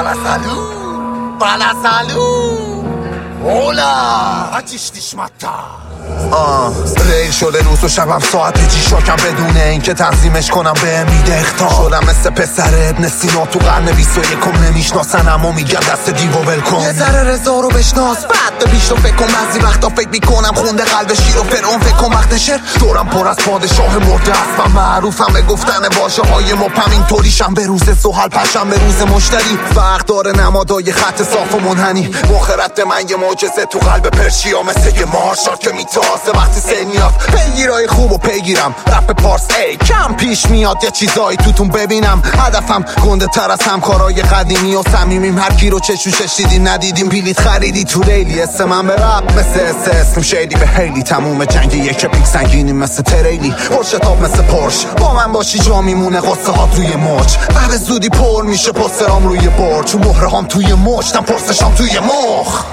Balasalu Ola آتیش دیشمتا ریل شده روز و شبم ساعت جی شاکم بدون این که تنظیمش کنم به میده اختار شدم مثل پسر ابن سینا تو قرن 21 نمیشناسنم و میگن دست دیو ول کن یه ذره رضا رو بشناس بعد به پیش رو فکر کن بعضی وقتا فکر میکنم خونده قلب شیر و فرعون فکر کن وقت شعر دورم پر از پادشاه مرده است و معروفم به گفتن واژه های مبهم اینطوریشم به روز سوحل پشم به روز مشتری فرق داره نمادای خط صاف و منحنی مخرت من یه معجزه تو قلب پرشیا مثل یه مارشال که میتازه وقتی سنیاف پیگیرای خوب و پیگیرم رپ پارس ای کم پیش میاد یه چیزایی توتون ببینم هدفم گنده تر از همکارای قدیمی و صمیمیم هر کی رو چشوشش دیدین ندیدیم بلیط خریدی تو ریلی اسم من به رپ مثل اسم شیدی به هیلی تموم جنگ یک پیک سنگینی مثل تریلی پرشتاب مثل پرش با من باشی جا میمونه قصه ها توی مچ و به زودی پر میشه پسترام روی برج مهره هام توی مچ پرسشام توی مخ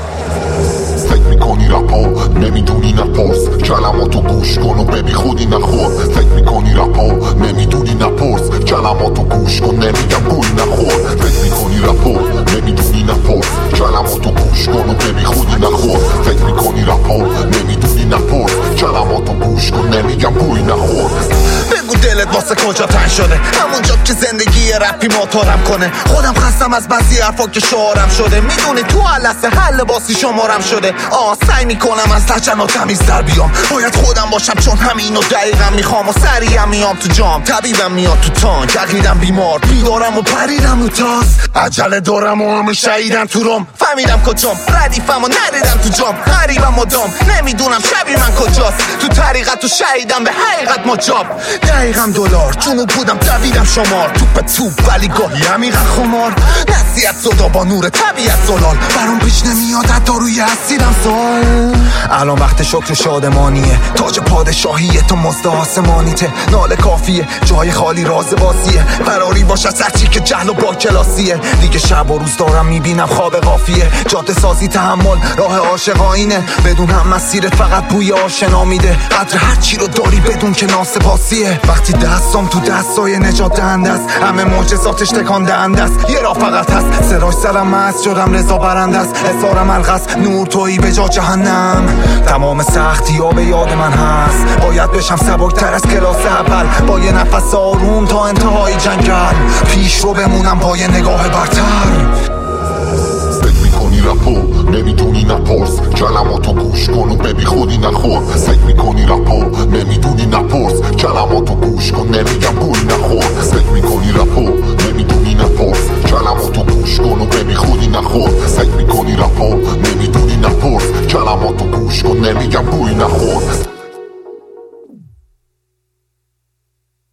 فکر میکنی رپا نمیدونی نپرس کلماتو گوش کن و ببی خودی نخور فکر میکنی رپا نمیدونی نپرس کلماتو گوش کن نمیگم گوی نخور فکر میکنی رپا نمیدونی نپرس کلماتو گوش کن و ببی خودی نخور فکر میکنی رپا نمیدونی نپرس کلماتو گوش کن نمیگم گوی نخور بگو دلت واسه کجا تنگ شده همونجا که زندگی رپی موتورم کنه خودم خستم از بعضی حرفا که شعارم شده میدونی تو لحظه حل باسی شمارم شده سعی میکنم از لجن و تمیز در بیام باید خودم باشم چون همینو دقیقا میخوام و سریعم میام تو جام طبیبم میاد تو تانک عقیدم بیمار بیدارم و پریدم رو تاس عجله دارم و همه شهیدن تو روم فهمیدم کجام ردیفم و نریدم تو جام غریبم مدام نمیدونم شبی من کجاست تو طریقت و شهیدم به حقیقت مجاب دقیقم دلار جنوب بودم دویدم شمار توپ ولی گاهی عمیقا خمار نصیحت صدا با نور طبیعت زلال برام پیش نمیاد حتی روی اسیرم سال الان وقت شکر شادمانیه تاج پادشاهیه تو مزد آسمانیته ناله کافیه جای خالی راز باسیه فراری باش از هرچی که جهل و با کلاسیه دیگه شب و روز دارم میبینم خواب قافیه جاده سازی تحمل راه عاشقانه بدون هم مسیرت فقط بوی آشنا میده قدر هرچی رو داری بدون که ناسپاسیه وقتی دستم تو دستای نجات دهنده است همه معجزاتش تکان دهنده است یه راه فقط هست سراج سرم مست شدم رضا برنده است حسارم الغس نور تویی به جا جهنم تمام سختی ها به یاد من هست باید بشم سبکتر از کلاس اول با یه نفس آروم تا انتهای جنگل پیش رو بمونم با یه نگاه برتر فکر میکنی رپا نمیدونی نپرس کلماتو گوش کن و ببی خودی نخور فکر میکنی رپا نمیدونی نپرس کلماتو گوش کن نمیگم گوی نخور فکر میکنی رپا نمیدونی نپرس کلماتو گوش کن و ببی خودی نخور فکر میکنی رپا نمیدونی نپرس کلماتو گوش کن نمیگم گوی نخور